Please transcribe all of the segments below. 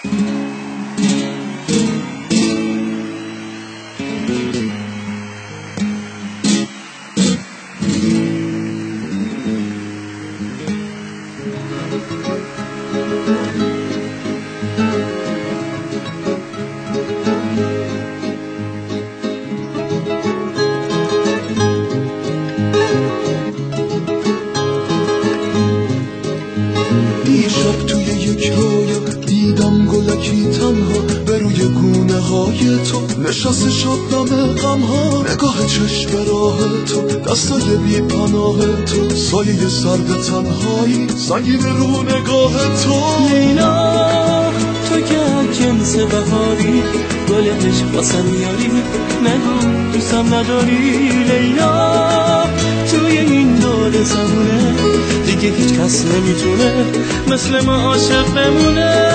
دیشب توی یک رویا دیدم گلکی تنها به روی گونه های تو نشسته شد نم غم ها، نگاه چشم راه تو، دستای بی پناه تو، سایه سرد تنهایی سنگین رو نگاه تو. لیلا تو که جنس بهاری گل عشق واسم میاری، نگو دوستم نداری. لیلا توی این دور زمونه دیگه هیچ کس نمیتونه مثل ما عاشق بمونه.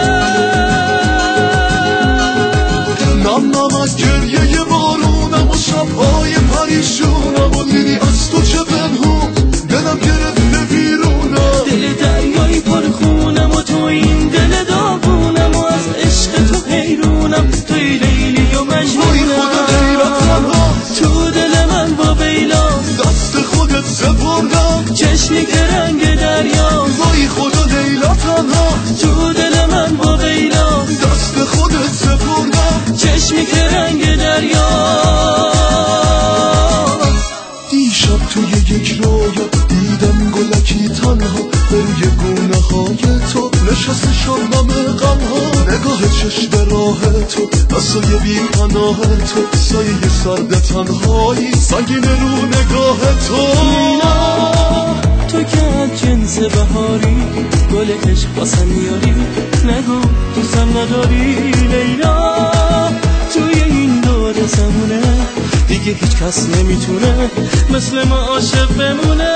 نم نمک گریه بارونم و شبهای پریشونم و دیدی از تو چه پنهون دلم گرفته بیرونم. دل دریایی پر خونم و تو این دل داغونم و از عشق تو حیرونم. توی لیلی و مجنونم، تو دل من با بیلا دست خودت سپردم، چشمی که رنگ دریا. وای خدا لیلا تنها، تو دل من با بیلا دست خودت سپردم، چشمی که رنگ دریا. دیشب توی یک رویا دیدم گلکی تنها به روی گونه های تو نشسته شدم غم ها، نگاه چشم راه تو، دستای بی پناه تو، سایه سرد تنهایی سنگین رو نگاه تو. تو که از جنس بهاری گل عشق واسم میاری، نگو دوستم نداری. لیلا توی این دور زمونه دیگه هیچ کس نمیتونه مثل ما عاشق بمونه.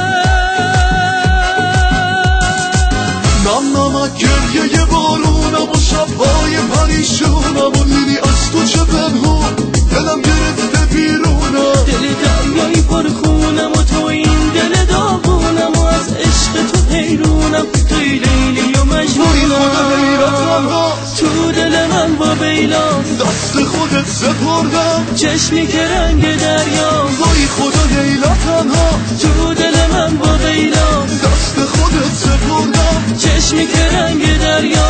نم نمک گریه بارونم و شبهای پریشونم و دیدی از تو چه پنهون دلم گرفته بیرونم. دل دریایی پر خونم و تو این دل داغونم و از عشق تو حیرونم. توی لیلی و مجنونم، تو دل من با بیلا دست خودت سپردم، چشمی که رنگ دریا. وای خدا لیلا تنها، تو دل من با بیلا دست خودت سپردم، چشمی که رنگ دریا.